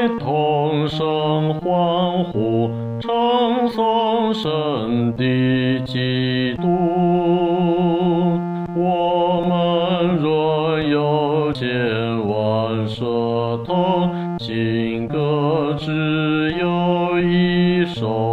同声欢呼，称颂神的基督。我们若有千万舌头，新歌只有一首。